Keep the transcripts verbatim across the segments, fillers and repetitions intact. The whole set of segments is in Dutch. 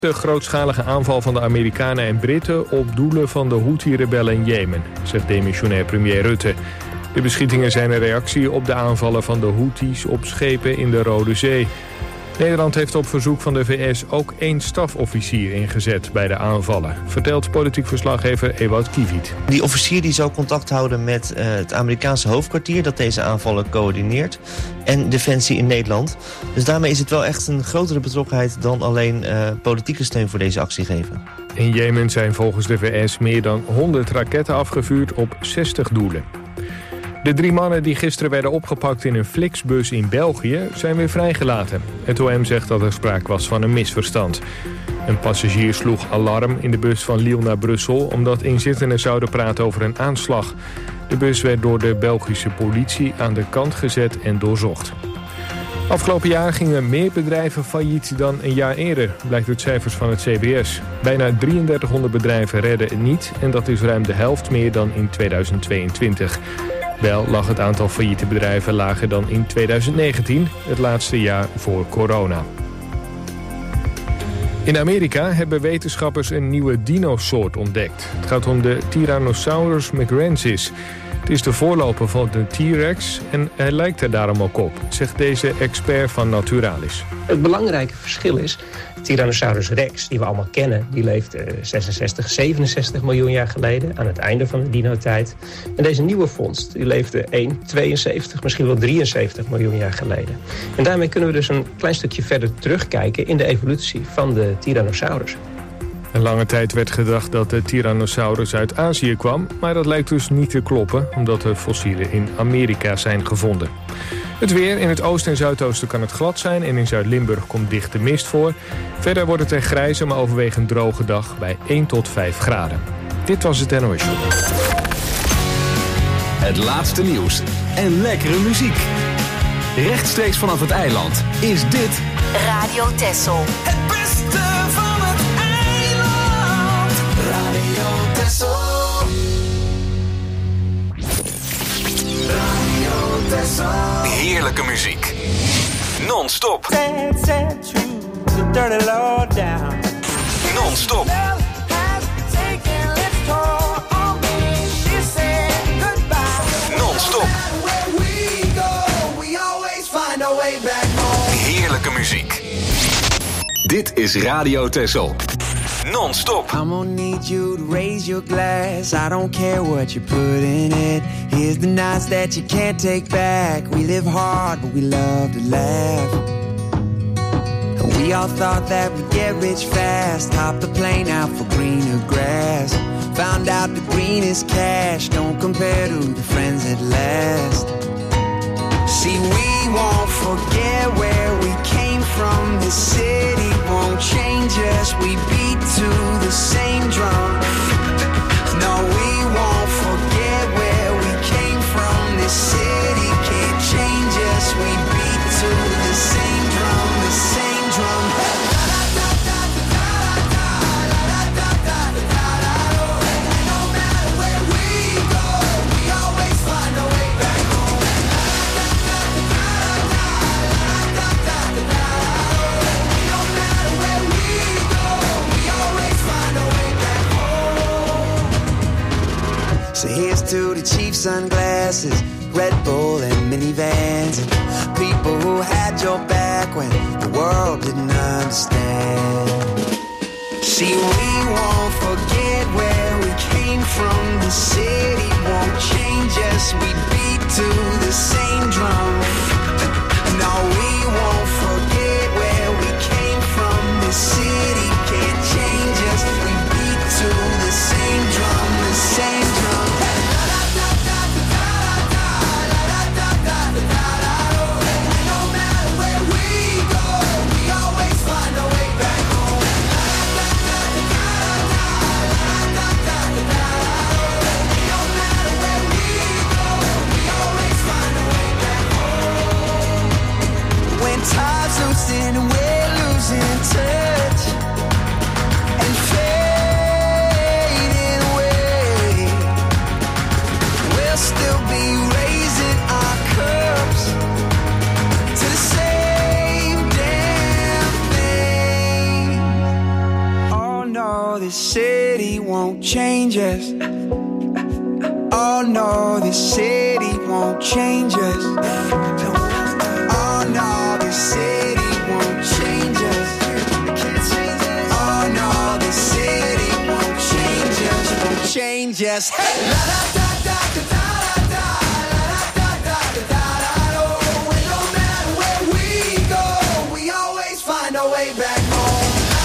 De grootschalige aanval van de Amerikanen en Britten op doelen van de Houthi-rebellen in Jemen, zegt demissionair premier Rutte. De beschietingen zijn een reactie op de aanvallen van de Houthis op schepen in de Rode Zee. Nederland heeft op verzoek van de V S ook één stafofficier ingezet bij de aanvallen, vertelt politiek verslaggever Ewout Kiewiet. Die officier die zou contact houden met uh, het Amerikaanse hoofdkwartier dat deze aanvallen coördineert en Defensie in Nederland. Dus daarmee is het wel echt een grotere betrokkenheid dan alleen uh, politieke steun voor deze actie geven. In Jemen zijn volgens de V S meer dan honderd raketten afgevuurd op zestig doelen. De drie mannen die gisteren werden opgepakt in een Flixbus in België zijn weer vrijgelaten. Het O M zegt dat er sprake was van een misverstand. Een passagier sloeg alarm in de bus van Lille naar Brussel omdat inzittenden zouden praten over een aanslag. De bus werd door de Belgische politie aan de kant gezet en doorzocht. Afgelopen jaar gingen meer bedrijven failliet dan een jaar eerder, blijkt uit cijfers van het C B S. Bijna drieëndertighonderd bedrijven redden het niet en dat is ruim de helft meer dan in tweeduizend tweeëntwintig. Wel lag het aantal failliete bedrijven lager dan in tweeduizend negentien, het laatste jaar voor corona. In Amerika hebben wetenschappers een nieuwe dinosoort ontdekt. Het gaat om de Tyrannosaurus mcrensis. Het is de voorloper van de T-Rex en hij lijkt er daarom ook op, zegt deze expert van Naturalis. Het belangrijke verschil is, Tyrannosaurus rex, die we allemaal kennen, die leefde zesenzestig, zevenenzestig miljoen jaar geleden, aan het einde van de dinotijd. En deze nieuwe vondst, die leefde één, tweeënzeventig, misschien wel drieënzeventig miljoen jaar geleden. En daarmee kunnen we dus een klein stukje verder terugkijken in de evolutie van de Tyrannosaurus. Een lange tijd werd gedacht dat de Tyrannosaurus uit Azië kwam, maar dat lijkt dus niet te kloppen, omdat er fossielen in Amerika zijn gevonden. Het weer. In het oosten en zuidoosten kan het glad zijn en in Zuid-Limburg komt dichte mist voor. Verder wordt het een grijze, maar overwegend droge dag bij één tot vijf graden. Dit was het N O S Show. Het laatste nieuws en lekkere muziek. Rechtstreeks vanaf het eiland is dit Radio Texel. Het beste van het eiland. Radio Texel. Radio Texel. heerlijke muziek. Non-stop. Sad, sad truth, the dirty low down. Non-stop. Non-stop. Heerlijke muziek. Dit is Radio Texel. Non-stop. I'm gonna need you to raise your glass. I don't care what you put in it. Here's the nights that you can't take back. We live hard, but we love to laugh. And we all thought that we'd get rich fast. Hop the plane out for greener grass. Found out the greenest cash don't compare to the friends that last. See, we won't forget where we came from. The city won't change us. We beat to the same drum. No, we won't forget where we came from. The city can't change us. We beat to the same drum, the same drum. So here's to the cheap sunglasses, Red Bull and minivans, and people who had your back when the world didn't understand. See, we won't forget where we came from. The city won't change us. We beat to the same drum. No, we won't forget where we came from. The city can't change us. We beat to the same drum, the same drum. no, this city won't change us. Oh no, this city won't change us. Oh no, this city won't change us. Oh no, this city won't change us. Won't change us. Hey, la da da da da da da, la da da da da da. Oh, it don't matter where we go, we always find our way back home.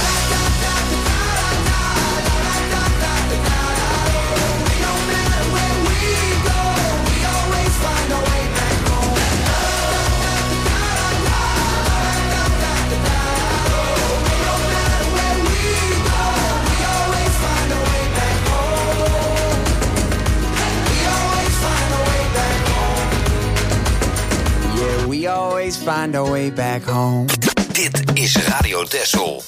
We always find our way back home. Dit is Radio Texel.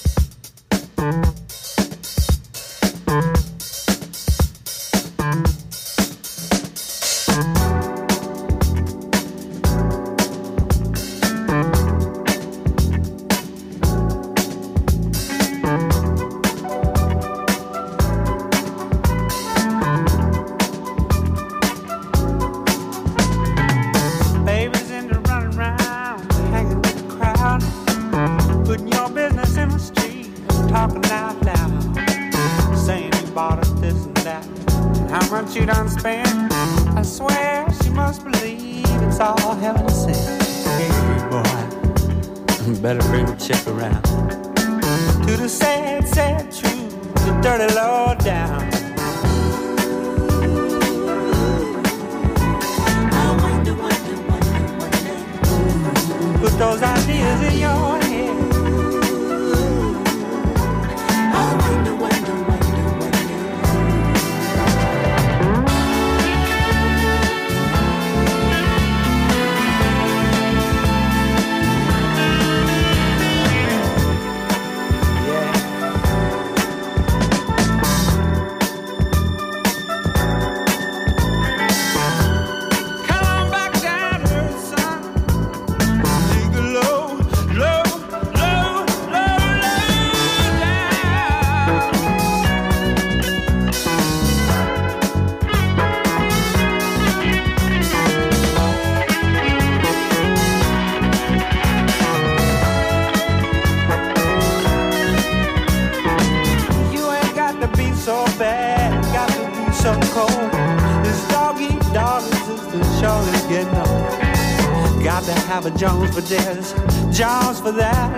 Jones for this, Jones for that.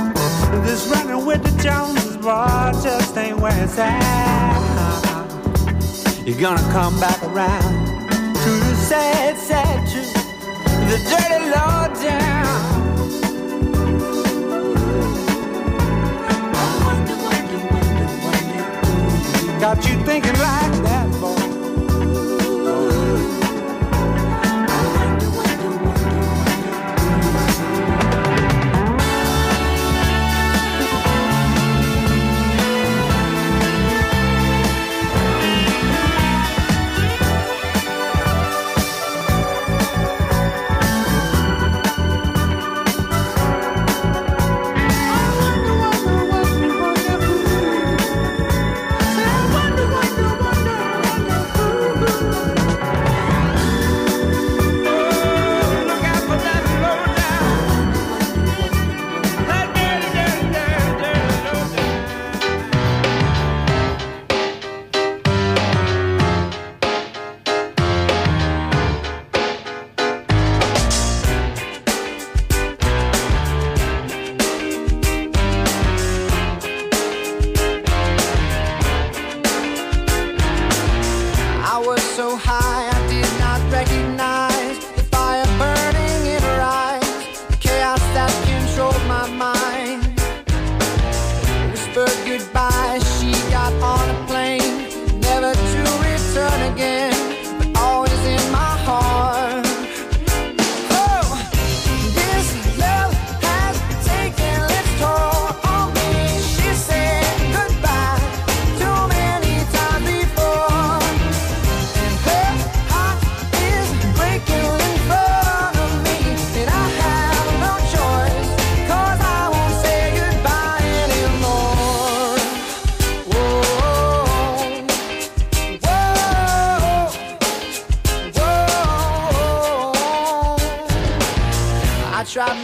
This running with the Joneses, boy, just ain't where it's at. You're gonna come back around to the sad, sad truth, the dirty low down. Wonder, wonder, wonder, wonder. Got you thinking like that, boy.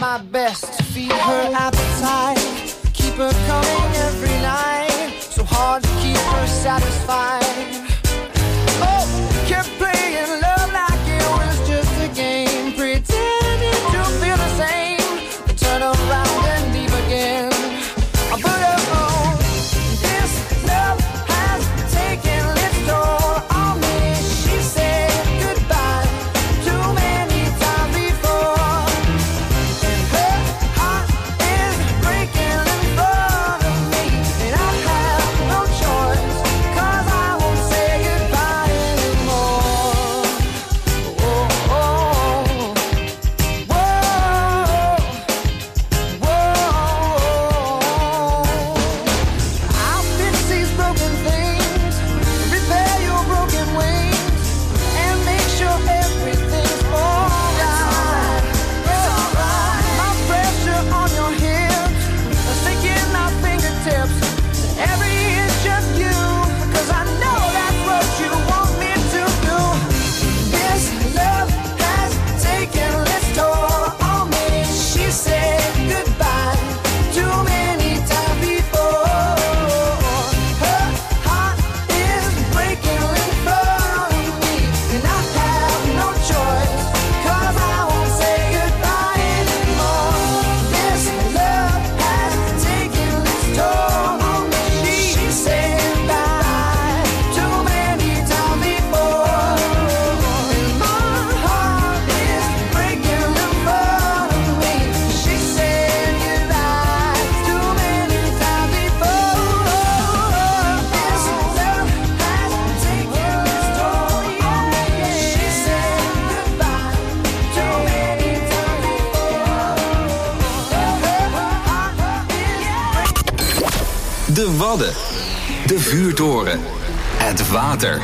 my best to feed her appetite, keep her coming every night, so hard to keep her satisfied. Oh, kept playing love like it was just a game, pretending to feel the same, then turn around and leave again. But oh, this love has taken its toll on me. She said goodbye too many times before, and her heart is breaking in front of me, and I have no choice, 'cause I won't say goodbye anymore. Oh, oh, oh. Whoa, whoa. I'll fix these broken things, repair your broken wings, and make sure everything's alright. It's alright. My pressure on your hips, sinking my fingertips, every inch of you, 'cause I know that's what you want me to do. This love has taken its toll on me. She said goodbye too many times before. Her heart is breaking in front of me, and I have no choice, 'cause I won't say goodbye anymore. This love has taken its toll on me. She said goodbye too many times before, and my heart is breaking in front of me. She said goodbye too many times before. This love has taken its toll on me. She said goodbye too many times before. De Wadden. De vuurtoren. Het water.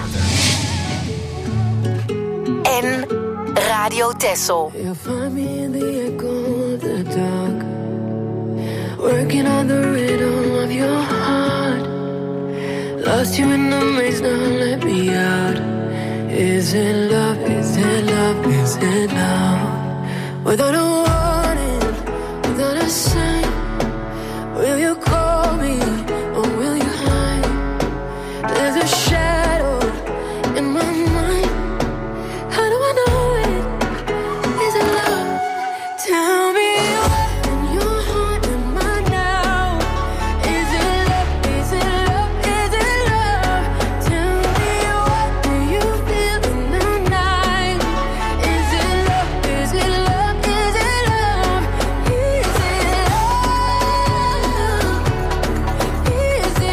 En Radio Texel. You'll find me in the echo of the dark, working on the rhythm of your heart. Lost you in the maze, now let me out. Is it love, is it love, is it love? Without a warning, without a sign, will you call me or will you hide? There's a shadow in my mind. How do I know it? Is it love? Tell me what in your heart am I now? Is it love? Is it love? Is it love? Tell me what do you feel in the night? Is it love? Is it love? Is it love? Is it love? Is it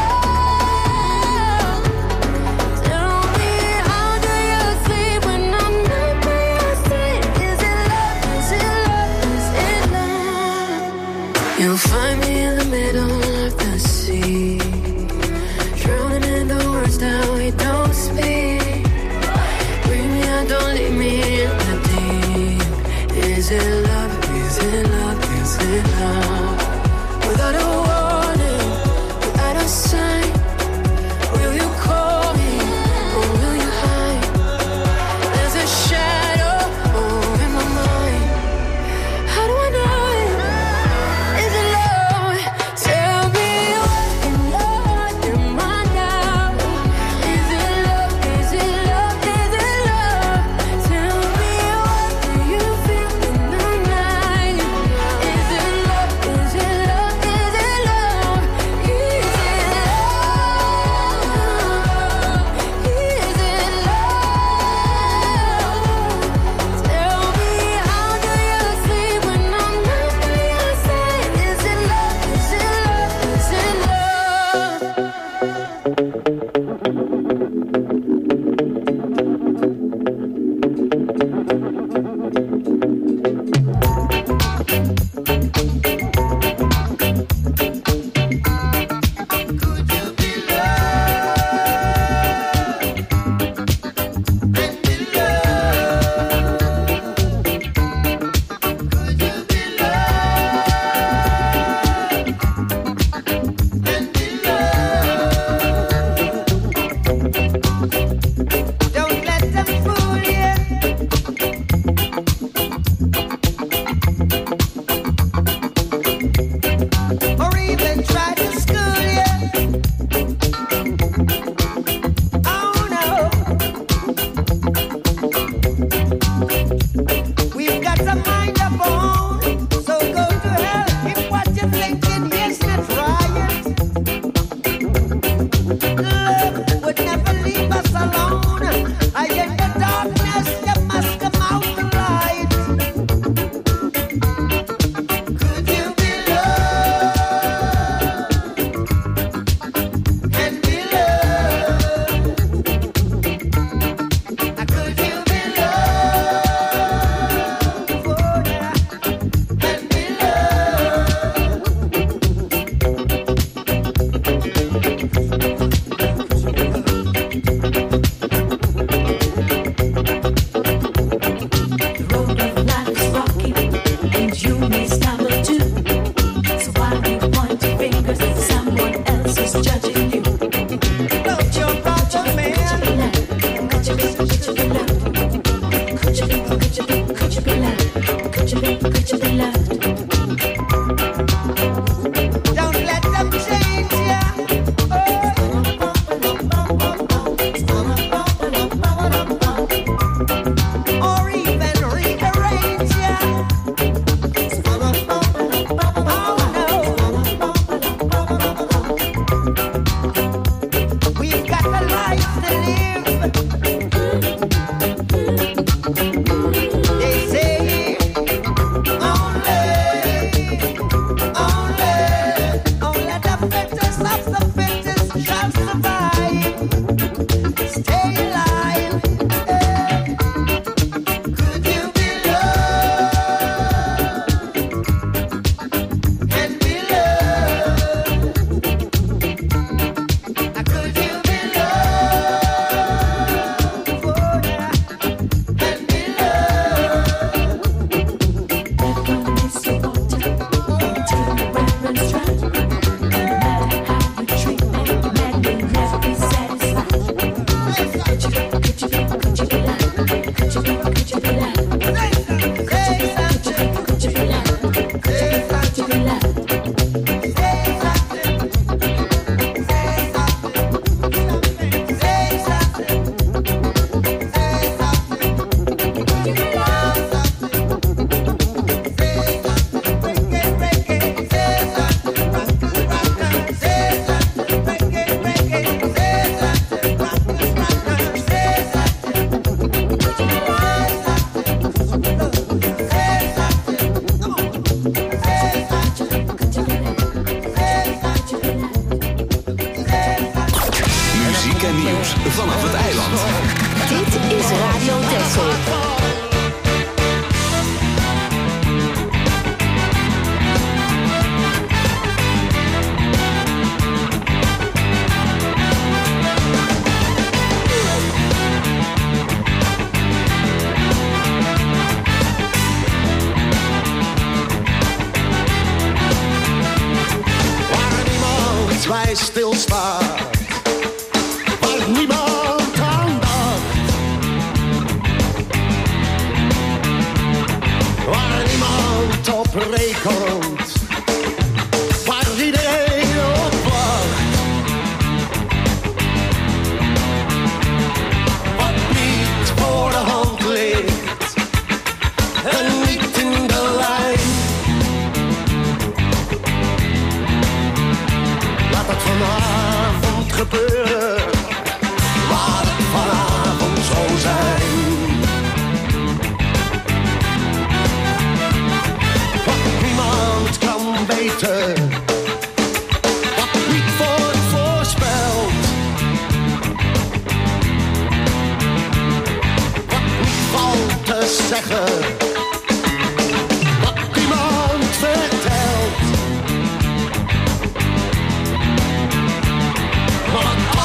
love? Tell me how do you sleep when I'm not by your side? Is it love? Is it love? Is it love? You'll find me in the middle of the sea, drowning in the words that we don't speak. Bring me out, don't leave me in the deep. Is it love? Is it love? Is it love? Without a warning, without a sign, will you call me or will you hide? There's a shadow oh, in my mind. How do I know it? Is it love? Tell me what in your heart am I now? Is it love? Is it love? Is it love? Tell me what do you feel in the night? Is it love? Is it love? Is it love? Is it love? vanaf het eiland. Dit is Radio Texel. Wij stilstaan, waar niemand aan dacht, waar niemand op rekent, waar iedereen op wacht, wat niet voor de hand ligt en niet in de lijn. Vanavond gebeuren, laat het vanavond zo zijn. Wat niemand kan weten, wat niet wordt voorspeld, wat niet valt te zeggen, wat niemand vertelt.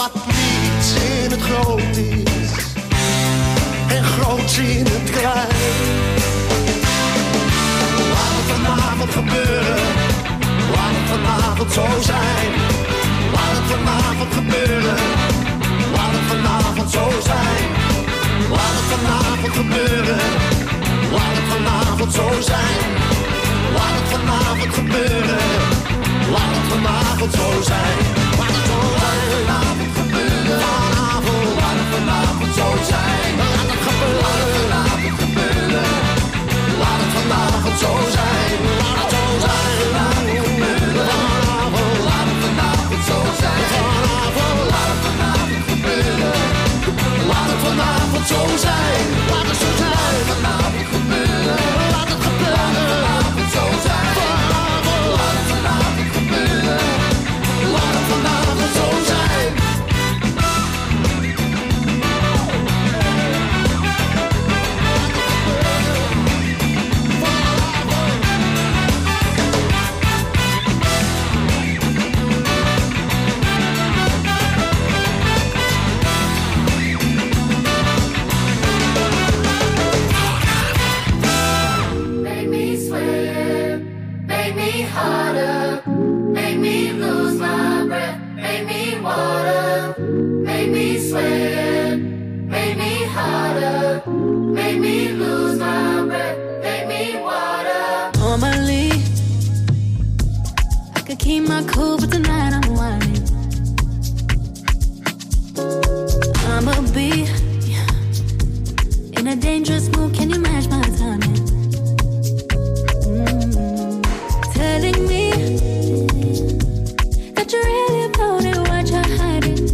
wat niets in het groot is en groots in het klein. Laat het vanavond gebeuren, laat het vanavond zo zijn. Laat het vanavond gebeuren, laat het vanavond zo zijn. Laat het vanavond gebeuren, laat het vanavond zo zijn. Laat het vanavond gebeuren, laat het vanavond zo zijn. Laat het vanavond gebeuren, vanavond, laat het vanavond zo zijn. Laat het gebeuren, laat het gebeuren, laat het vanavond zo zijn. Laat het zo zijn, laat het gebeuren, vanavond, laat het vanavond zo zijn. Vanavond, laat het vanavond gebeuren, laat het vanavond zo zijn. Laat het zo zijn, vanavond gebeuren, laat het gebeuren, vanavond zo zijn. Vanavond, laat het vanavond gebeuren, laat het vanavond zo zijn. Make me sweat, make me harder, make me lose my breath, make me water, make me sweat, make me harder, make me lose my breath, make me water. Normally, I could keep my cool, but tonight I'm whining. I'ma be in a dangerous mood. Can you match my timing? Mm, telling me that you really about it, what you're hiding.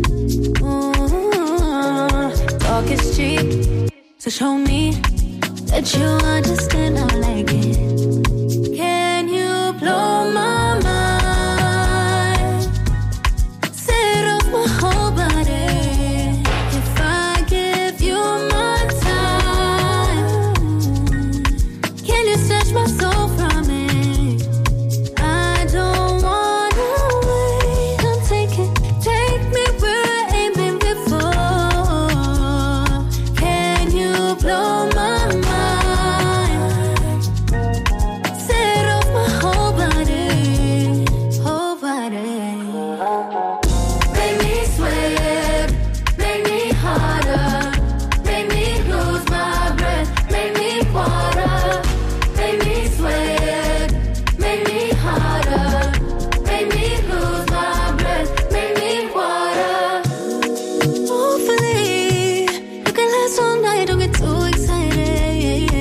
Ooh, talk is cheap, so show me that you understand. I like it. Can you blow my mind? Set off my whole body. If I give you my time, can you snatch my soul from it? I don't wanna wait. Come take it, take me where I ain't been before. Can you blow my mind? Set off my whole body, whole body. Make me sweat, make me harder, make me lose my breath, make me water, make me sweat, make me harder, make me lose my breath, make me water. Hopefully, you can last all night, don't get too excited.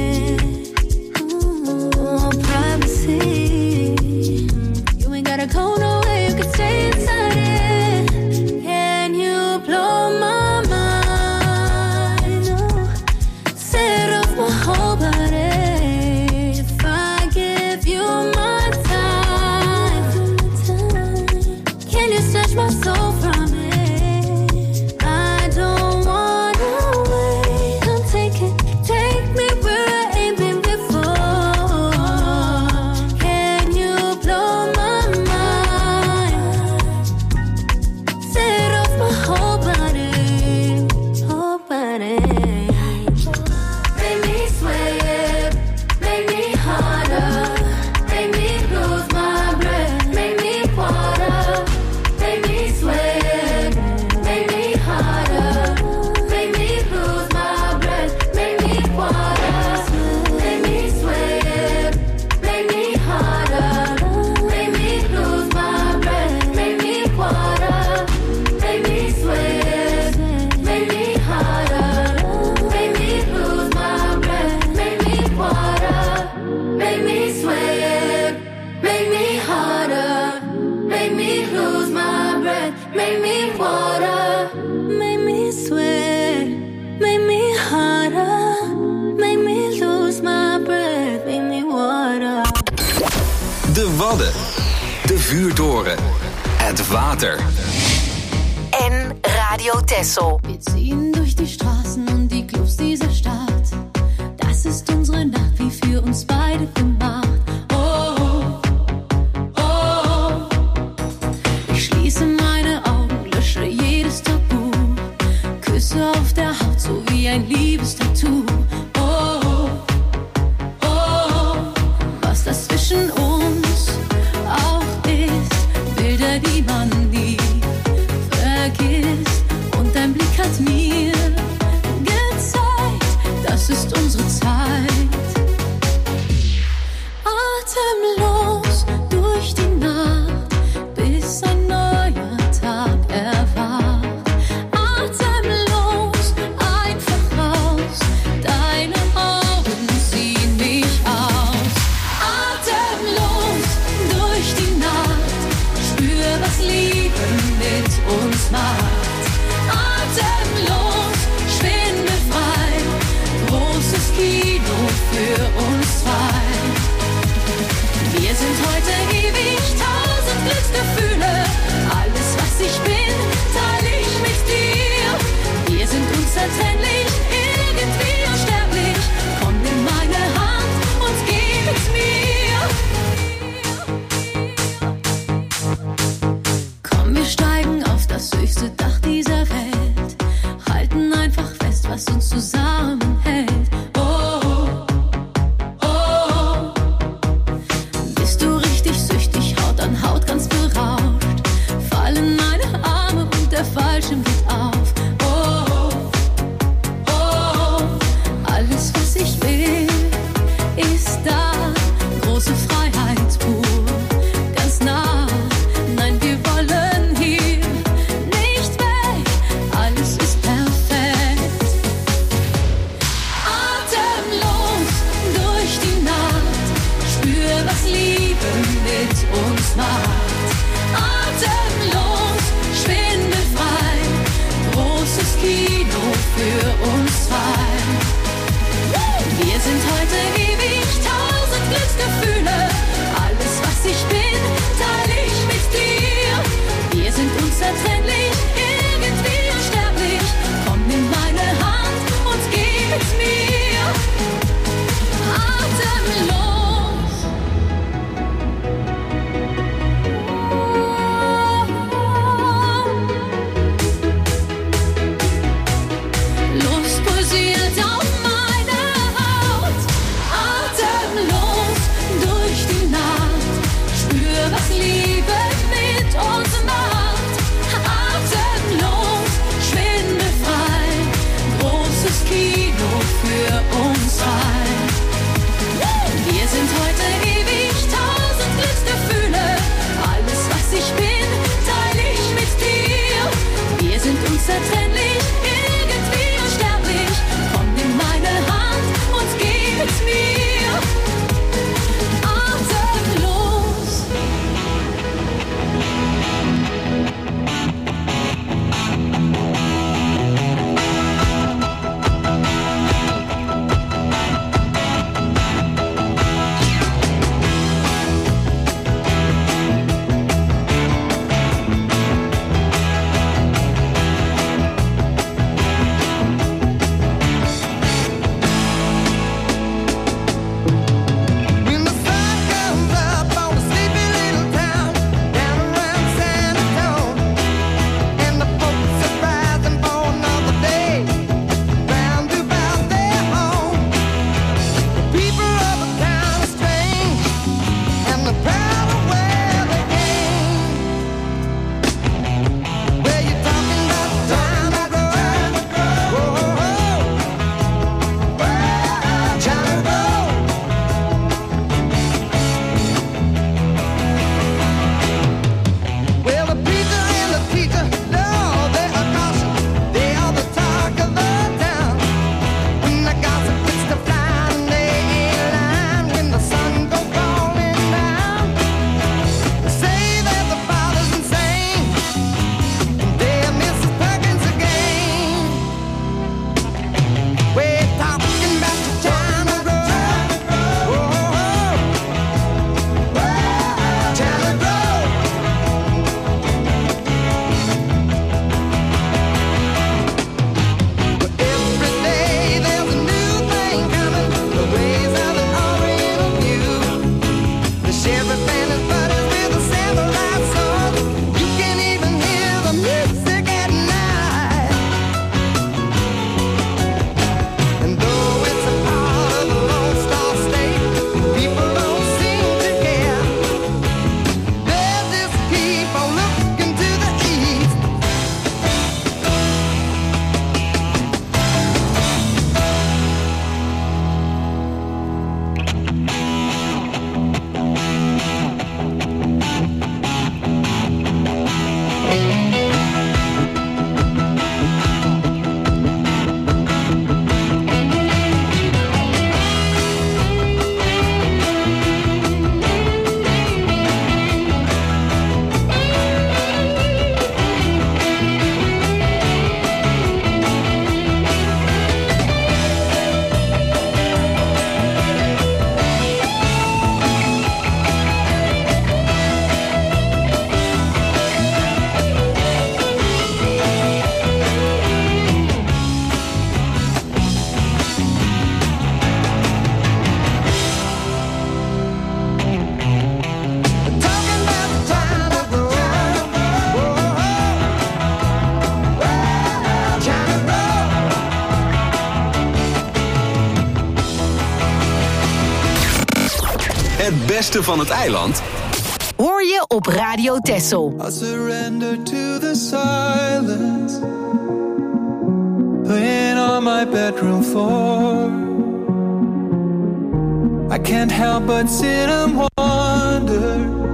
Ooh, privacy. You ain't gotta go nowhere, you can stay inside it. Can you blow my mind? Oh, set off my whole body. If I give you my time, can you snatch my soul from it? I don't wanna wait. Come take it, take me where I ain't been before. Can you blow my mind? Set off my whole body, whole body. Make me sweat, make me harder, make me lose my breath, make me water, make me sweat, make me harder, make me lose my breath, make me water, make me sweat, make me harder, make me lose my breath, make me water, make me sweat, make me harder, make me lose my breath, make me water, make me sweat, make me harder, make me lose my breath, make me water, Make me sweat, make me harder, make me lose my breath, make me water. De Wadden. De Vuurtoren. Het water. En Radio Texel. Wir ziehen durch die Straßen und die Clubs dieser Stadt. Das ist unsere Nacht, wie für uns beide gemacht. Oh, oh, oh. Ich schließe meine Augen, lösche jede ein Liebestattoo. Oh, oh, was das zwischen uns auch ist, Bilder, die man nie vergisst. Und dein Blick hat mir gezeigt, das ist unsere Zeit. Atemlos durch die Nacht, bis ein neuer Tag erwacht. Atemlos, einfach raus, deine Augen ziehen mich aus. Atemlos durch die Nacht, spür, was Liebe mit uns macht. Atemlos, schwindelfrei, großes Kino für uns zwei. Wir sind heute ewig, tausend Glücksgefühle. Alles, was ich bin, teile ich mit dir. Wir sind unzertrennlich, irgendwie unsterblich. Komm, nimm meine Hand und geh mit mir. Komm, wir steigen auf das höchste Dach dieser Welt. Halten einfach fest, was uns zusammenhält. Oh, oh, bist du richtig süchtig, Haut an Haut ganz berauscht. Fallen meine Arme und der Fallschirm geht auf. Oh, oh, alles was ich will, ist da. Große Freiheit pur, ganz nah. Nein, wir wollen hier nicht weg, alles ist perfekt. Atemlos durch die Nacht, spür, was Liebe mit uns macht. Atemlos, schwindelfrei, großes Kino für uns zwei. Wir sind heute ewig, tausend Glücksgefühle. Alles, was ich bin, teile ich mit dir. Wir sind unzertrennlich, irgendwie unsterblich. Komm, nimm meine Hand und geh mit mir. Atemlos. Lust pulsiert auf meine Haut. Atemlos durch die Nacht, spür, was Liebe mit uns macht. Atemlos, schwindelfrei, großes Kino für uns zwei. Wir sind heute ewig, tausend Glücksgefühle. Alles, was ich bin, teile ich mit dir. Wir sind unzertrennlich, irgendwie unsterblich. Komm, nimm meine Hand und geh mit mir. Atemlos. beste van het eiland? Hoor je op Radio Texel. I surrender to the silence, laying on my bedroom floor. I can't help but sit and wonder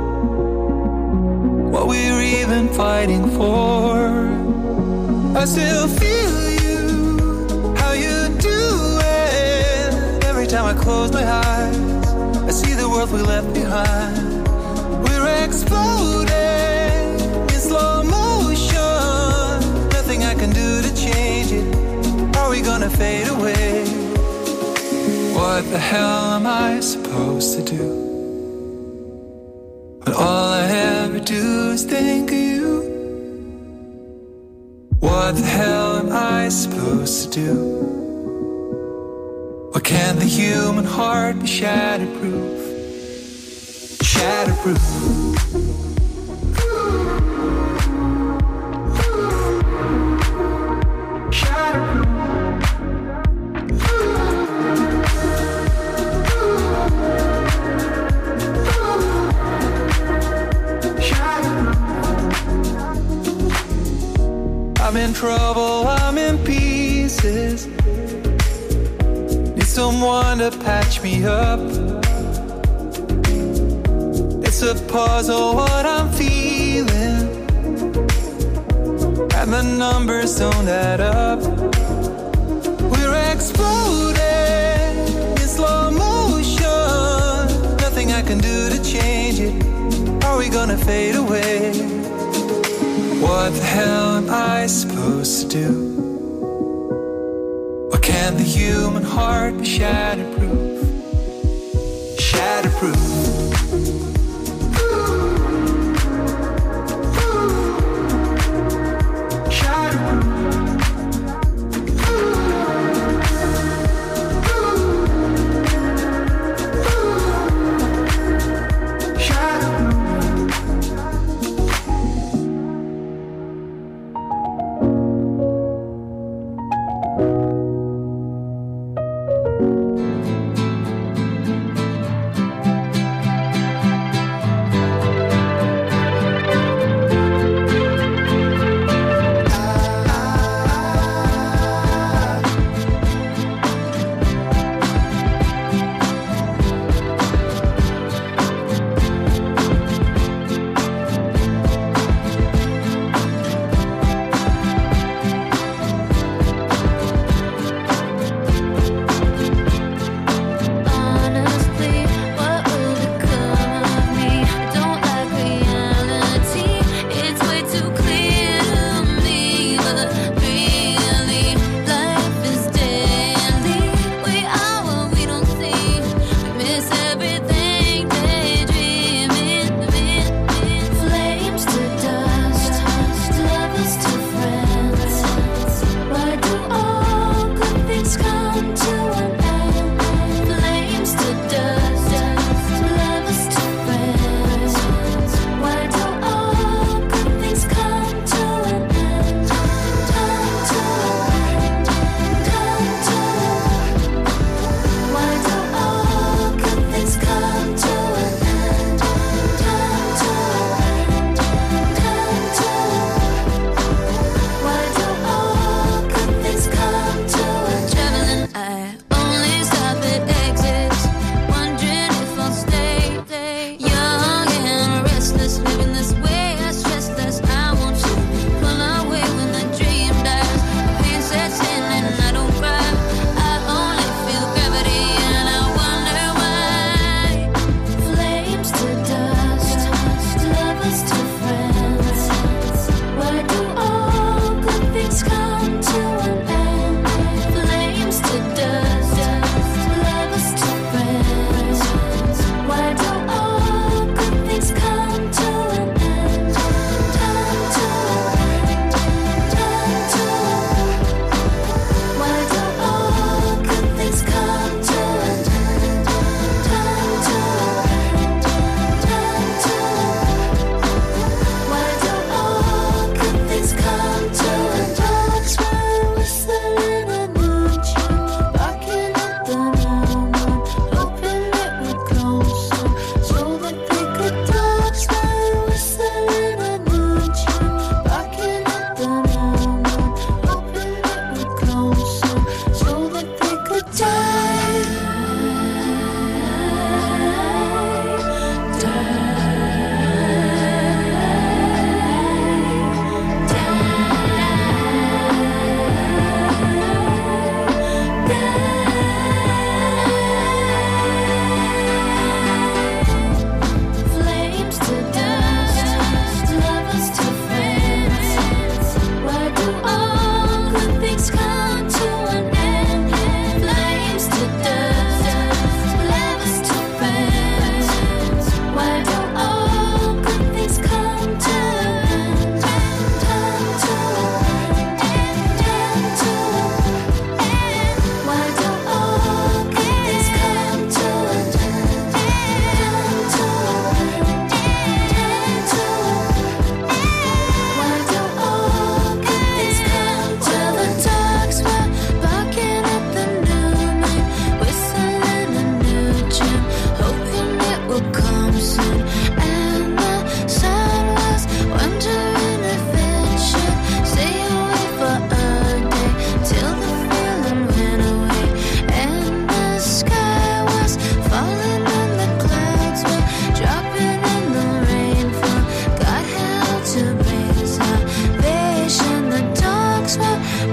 what we're even fighting for. I still feel you, how you do it. Every time I close my eyes, I see the world we left behind. We're exploding in slow motion. Nothing I can do to change it. Are we gonna fade away? What the hell am I supposed to do? When all I ever do is think of you. What the hell am I supposed to do? Why can't the human heart be shatterproof? Shatterproof. I'm in trouble, I'm in pieces. Need someone to patch me up. It's a puzzle what I'm feeling, and the numbers don't add up. We're exploding in slow motion. Nothing I can do to change it. Are we gonna fade away? What the hell am I supposed to do? Why can't the human heart be shatterproof? Shatterproof.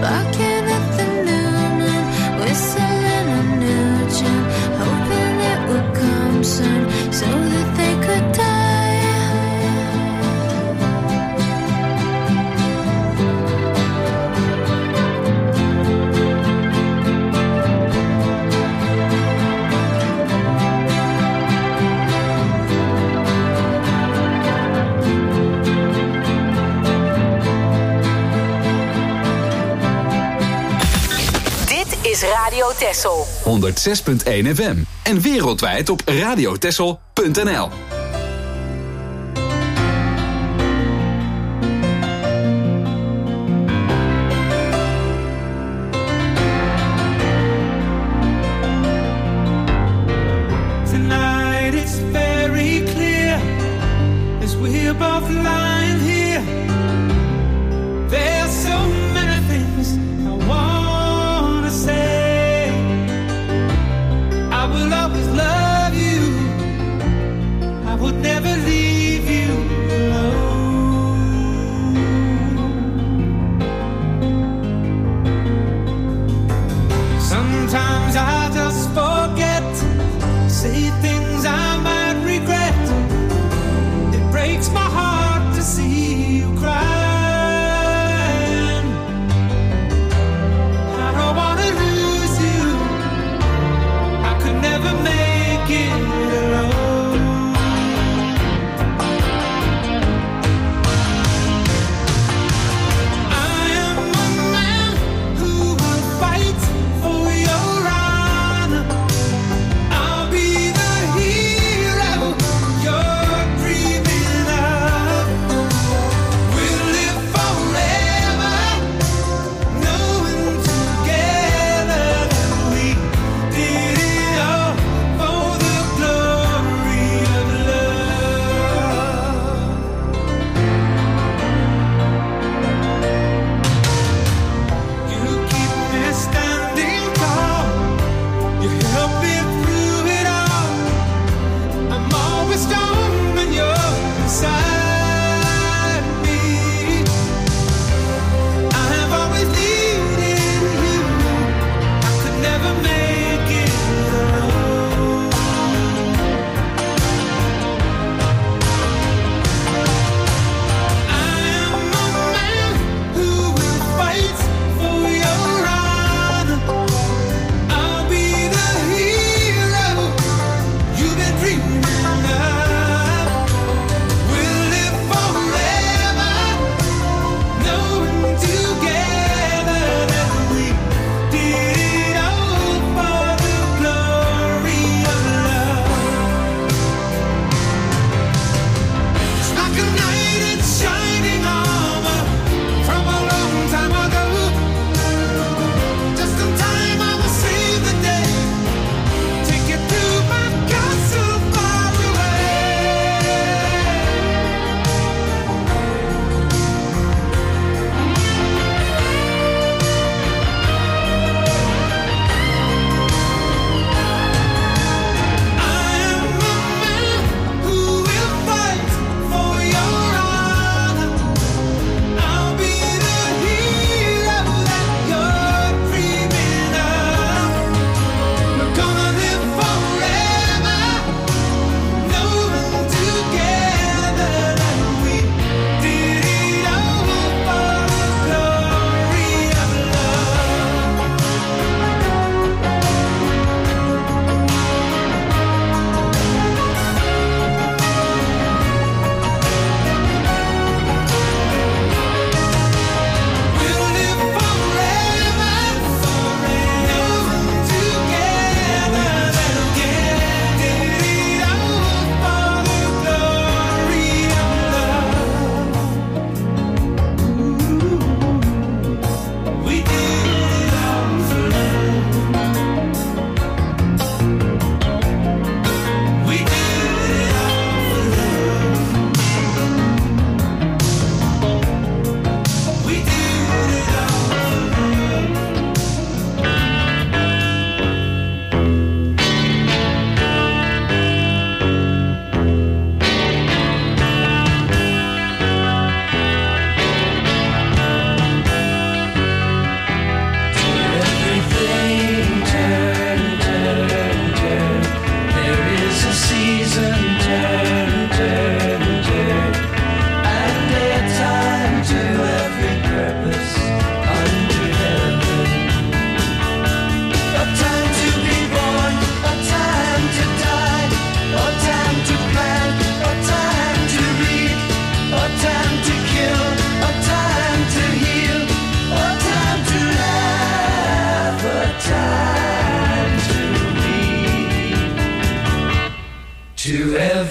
barking at the moon and whistling a new tune, hoping it would come soon so that they could die. Is Radio Texel honderd zes punt één F M en wereldwijd op radiotexel punt n l. Tonight it's very clear as we're both lying here. There's so many things I wanna say. I will always love you.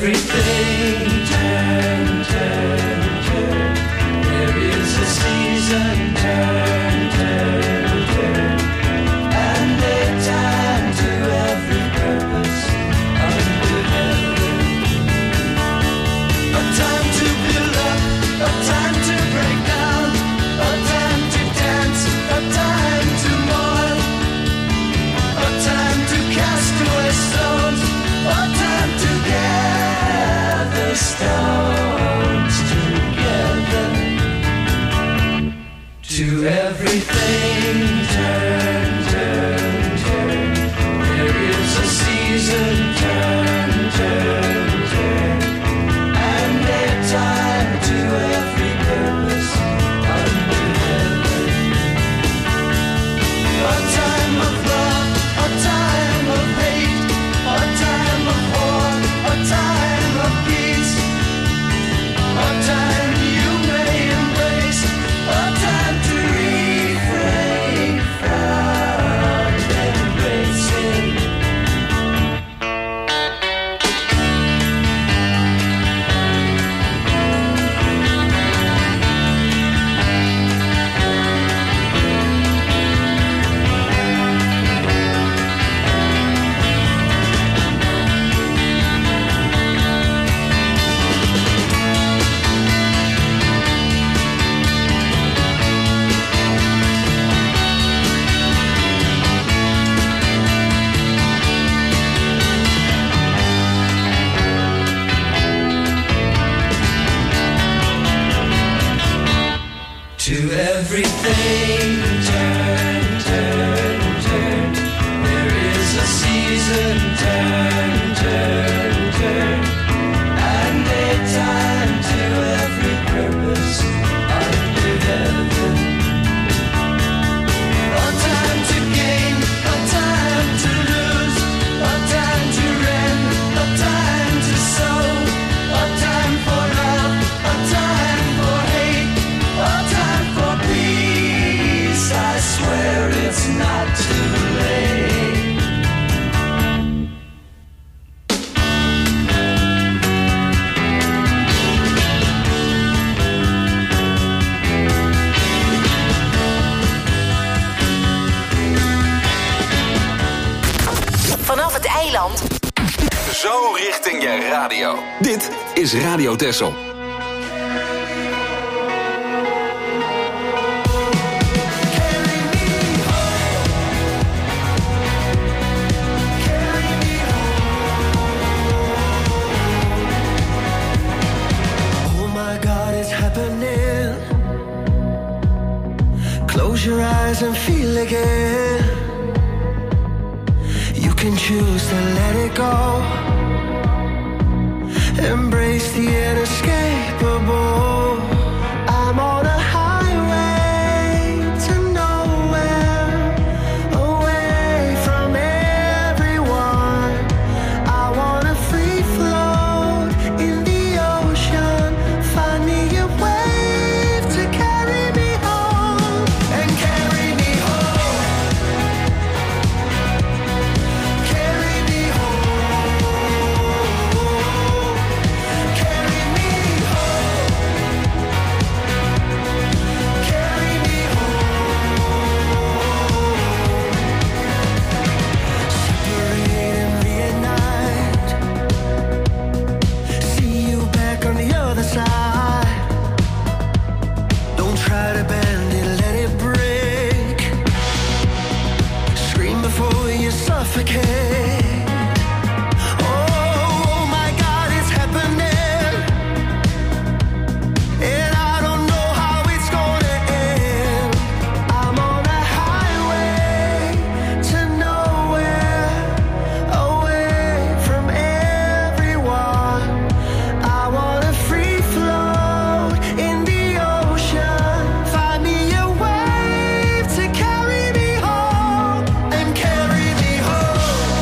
everything turn, turn, turn. There is a season, turn, turn, turn. And a time to every purpose under heaven. A time to build up, a time to break down, a time to dance, a time to mourn, a time to cast away stones, a time to gather stones together. To everything turn, turn, turn. There is a season, turn, turn, turn. And a time to every purpose under heaven. A time of love, a time of hate, a time of war, a time of peace, a time you may embrace, a time to refrain from embracing. To everything turn, turn, turn. There is a season, turn, turn, turn. And a time to every purpose under heaven. A time to gain, a time to lose, a time to rend, a time to sow, a time for love, a time for hate, a time for peace. I swear it's not too late. Vanaf het eiland. Zo richting je radio. Dit is Radio Texel. Oh my God, it's happening. Close your eyes and feel again. You can choose to let it go. Embrace the inescapable. I'm on a highway to nowhere, away from everyone. I wanna free float in the ocean. Find me a wave to carry me home and carry me home. Carry me home. Carry me home. Carry me home. Separate and reunite. See you back on the other side. Don't try to bend it, let it break. Scream before you suffocate. Oh my God, it's happening. And I don't know how it's gonna end. I'm on a highway to nowhere, away from everyone. I wanna free float in the ocean. Find me a wave to carry me home and carry me home.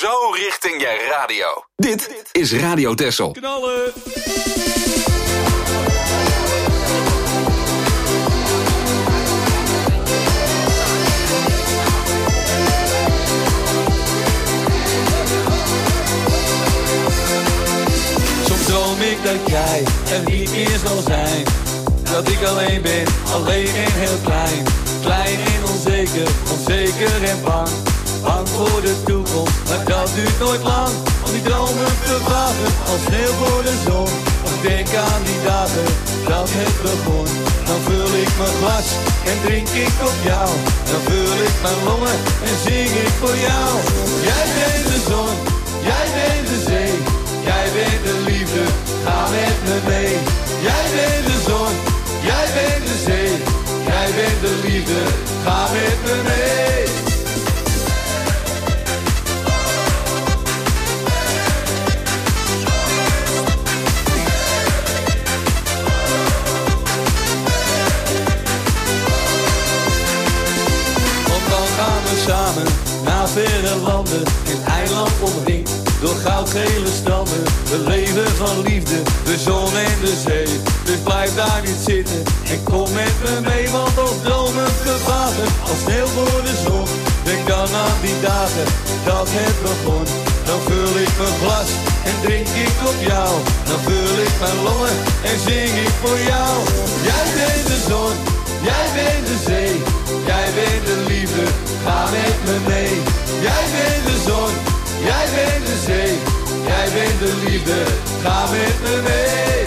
zo richting je radio. Dit is Radio Texel. Knallen! Soms droom ik dat jij er niet meer zal zijn. Dat ik alleen ben, alleen en heel klein. Klein en onzeker, onzeker en bang. Bang voor de toekomst, maar dat duurt nooit lang. Al die dromen vervagen, als sneeuw voor de zon. Ik denk aan die dagen, dat het begon. Dan vul ik mijn glas en drink ik op jou. Dan vul ik mijn longen en zing ik voor jou. Jij bent de zon, jij bent de zee. Jij bent de liefde, ga met me mee. Jij bent de zon, jij bent de zee. Jij bent de liefde, ga met me mee. Samen naar verre landen, een eiland omringd door goudgele stranden. We leven van liefde, de zon en de zee. Dus blijf daar niet zitten en kom met me mee. Want als dromen vervagen, als sneeuw voor de zon. Denk dan aan die dagen, dat het begon. Dan vul ik mijn glas en drink ik op jou. Dan vul ik mijn longen en zing ik voor jou. Jij bent de zon, jij bent de zee. Jij bent de liefde, ga met me mee. Jij bent de zon, jij bent de zee. Jij bent de liefde, ga met me mee.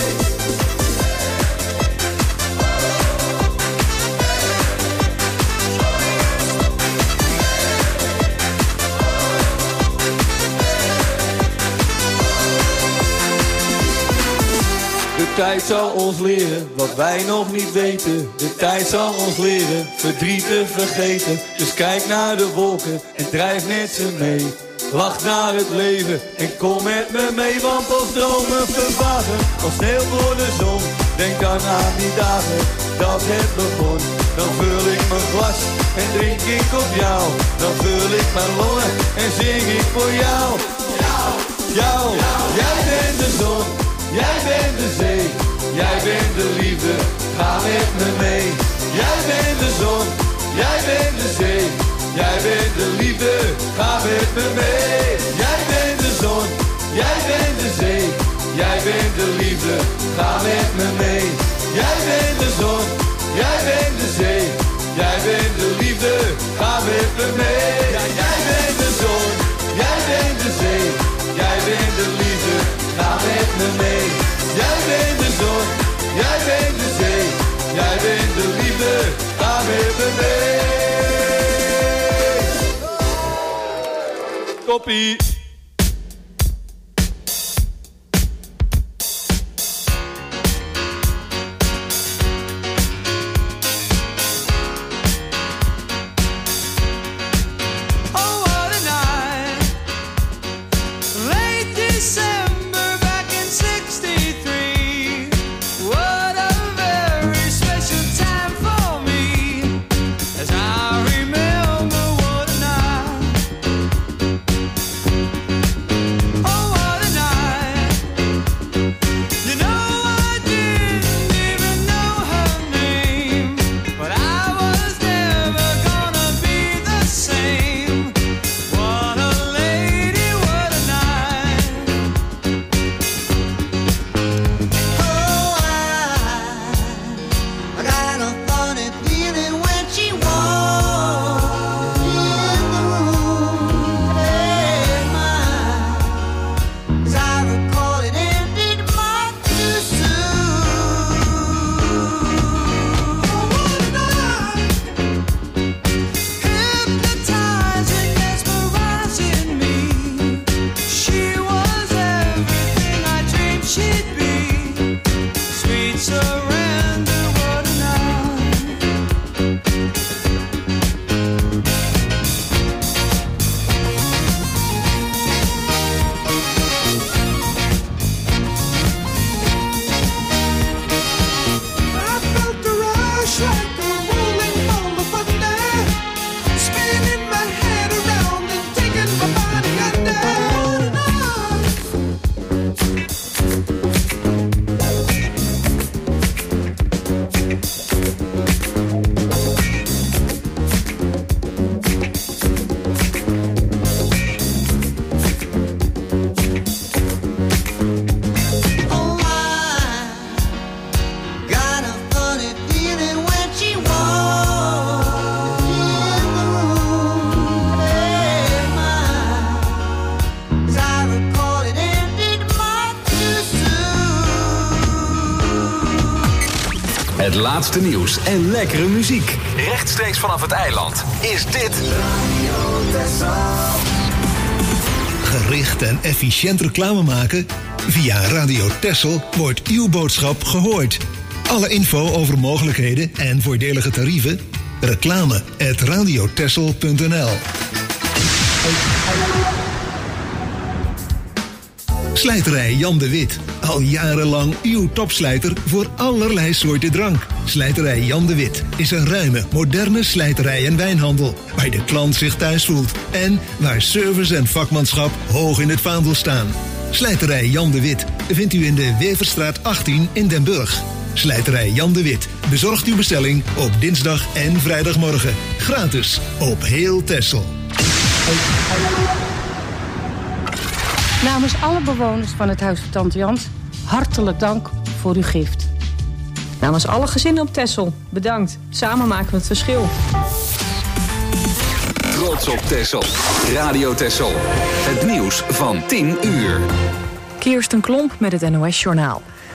De tijd zal ons leren wat wij nog niet weten. De tijd zal ons leren verdriet te vergeten. Dus kijk naar de wolken en drijf met ze mee. Lach naar het leven en kom met me mee. Want als dromen vervagen, als sneeuw voor de zon. Denk dan aan die dagen, dat het begon. Dan vul ik mijn glas en drink ik op jou. Dan vul ik mijn longen en zing ik voor jou. Jou, jou, jij bent de zon. Jij bent de zee, jij bent de liefde, ga met me mee. Jij bent de zon, jij bent de zee, jij bent de liefde, ga met me mee. Jij bent de zon, jij bent de zee, jij bent de liefde, ga met me mee. Jij bent de zon, jij bent de zee, jij bent de liefde, ga met me mee. Ja, jij bent de zon, jij bent de zee, jij bent de liefde, ga met me mee. Jij bent de zon, jij bent de zee, jij bent de liefde, ga met me mee. Koppie. Het laatste nieuws en lekkere muziek. Rechtstreeks vanaf het eiland is dit Gericht en efficiënt reclame maken? Via Radio Texel wordt uw boodschap gehoord. Alle info over mogelijkheden en voordelige tarieven? Reclame at radiotexel punt n l. Slijterij Jan de Wit. Al jarenlang uw topslijter voor allerlei soorten drank. Slijterij Jan de Wit is een ruime, moderne slijterij en wijnhandel, waar de klant zich thuis voelt en waar service en vakmanschap hoog in het vaandel staan. Slijterij Jan de Wit vindt u in de Weverstraat achttien in Den Burg. Slijterij Jan de Wit bezorgt uw bestelling op dinsdag en vrijdagmorgen. Gratis op heel Texel. Namens alle bewoners van het Huis van Tante Jans, hartelijk dank voor uw gift. Namens alle gezinnen op Texel, bedankt. Samen maken we het verschil. Trots op Texel. Radio Texel. Het nieuws van tien uur. Kirsten Klomp met het N O S Journaal.